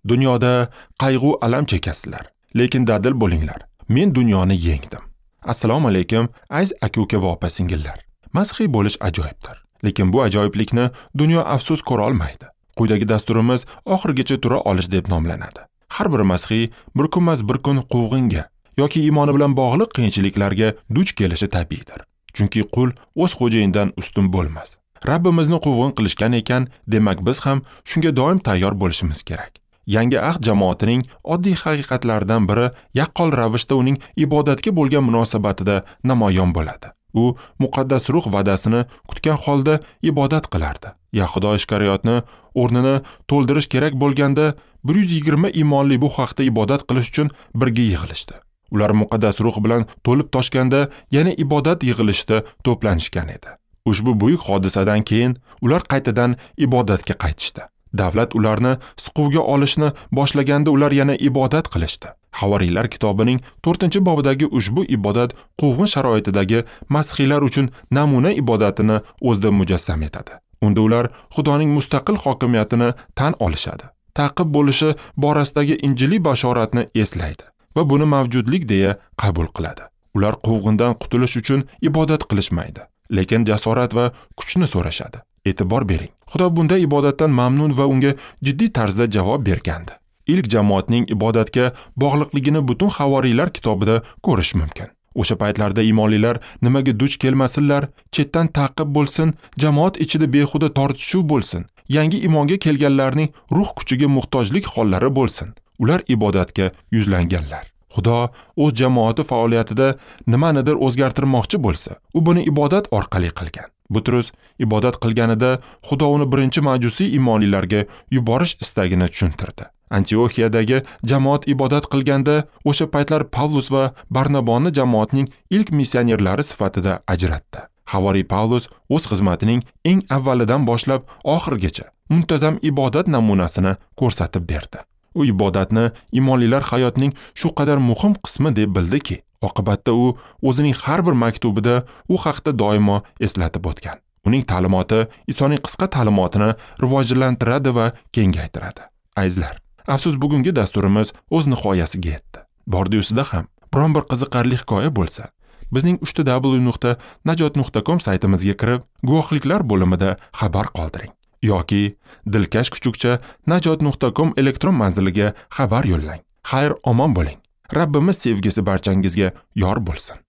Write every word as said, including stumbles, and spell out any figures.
Dunyoda qayg'u alam chekasizlar, lekin dadil bo'linglar. Men dunyoni yengdim. Assalomu alaykum, aziz aka-uka va opa-singillar. Mazhiy bo'lish ajoyibdir, lekin bu ajoyiblikni dunyo afsus ko'ra olmaydi. Quyidagi dasturimiz oxirigacha tura olish deb nomlanadi. Har bir mazhiy bir kunmas bir kun quvg'inga yoki iymoni bilan bog'liq qiyinchiliklarga duch kelishi tabiiydir. Chunki qul o'z xo'jayinidan ustun bo'lmas. Rabbimizni quvg'in qilishgan ekan, demak biz ham shunga doim tayyor bo'lishimiz kerak. Yangi ahd jamoatining oddiy haqiqatlaridan biri yaqqol ravishda uning ibodatga bo'lgan munosabatida namoyon bo'ladi. U muqaddas ruh va'dasini kutgan holda ibodat qilardi. Yahudo Ishkariyotni o'rnini to'ldirish kerak bo'lganda bir yuz yigirma iymonli bu haqda ibodat qilish uchun birga yig'ilishdi. Ular muqaddas ruh bilan to'lib toshganda yana ibodat yig'ilishda to'planishgan edi. Ushbu buyuk hodisadan keyin ular qaytadan ibodatga qaytishdi. Davlat ularni siquvga olishni boshlaganda ular yana ibodat qilishdi. Havoriylar kitobining to'rtinchi bobidagi ushbu ibodat quvg'in sharoitidagi masihiylar uchun namuna ibodatini o'zida mujassam etadi. Unda ular Xudoning mustaqil hokimiyatini tan olishadi. Ta'qib bo'lishi borasidagi injiliy bashoratni eslaydi va buni mavjudlik deya qabul qiladi. Ular quvg'indan qutulish uchun ibodat qilishmaydi, lekin jasorat va kuchni so'rashadi. E'tibor bering. Xudo bunday ibodatdan mamnun va unga jiddiy tarzda javob bergandi. Ilk jamoatning ibodatga bog'liqligini butun Havoriylar kitobida ko'rish mumkin. O'sha paytlarda iymonlilar nimaga duch kelmasinlar, chetdan ta'qib bo'lsin, jamoat ichida behuda tortishuv bo'lsin, yangi iymonga kelganlarning ruh kuchiga muhtojlik hollari bo'lsin. Ular ibodatga yuzlanganlar. Xudo o'z jamoati faoliyatida nimanidir o'zgartirmoqchi bo'lsa, u buni ibodat orqali qilgan. Butrus ibodat qilganida Xudo uni birinchi majusiy iymonlilarga yuborish istagini tushuntirdi. Antioxiyadagi jamoat ibodat qilganda o'sha paytlar Pavlus va Barnaboni jamoatning ilk missionerlari sifatida ajratdi. Havoriy Pavlus o'z xizmatining eng avvalidan boshlab oxirigacha muntazam ibodat namunasini ko'rsatib berdi. U ibodatni iymonlilar hayotining shu qadar muhim qismi deb bildiki, oqibatda u o'zining har bir maktubida u haqda doimo eslatib o'tgan. Uning ta'limoti Isoning qisqa ta'limotini rivojlantiradi va kengaytiradi. Azizlar, afsus bugungi dasturimiz o'z nihoyasiga yetdi. Bordiyusida ham biron bir qiziqarli hikoya bo'lsa, bizning uch w nuqta najot nuqta com saytimizga kirib, guvohliklar bo'limida xabar qoldiring yoki dilkash kuchukcha najot nuqta com elektron manziliga xabar yo'llang. Xayr, omon bo'ling. Rabbimiz sevgisi barchangizga yor bo'lsin.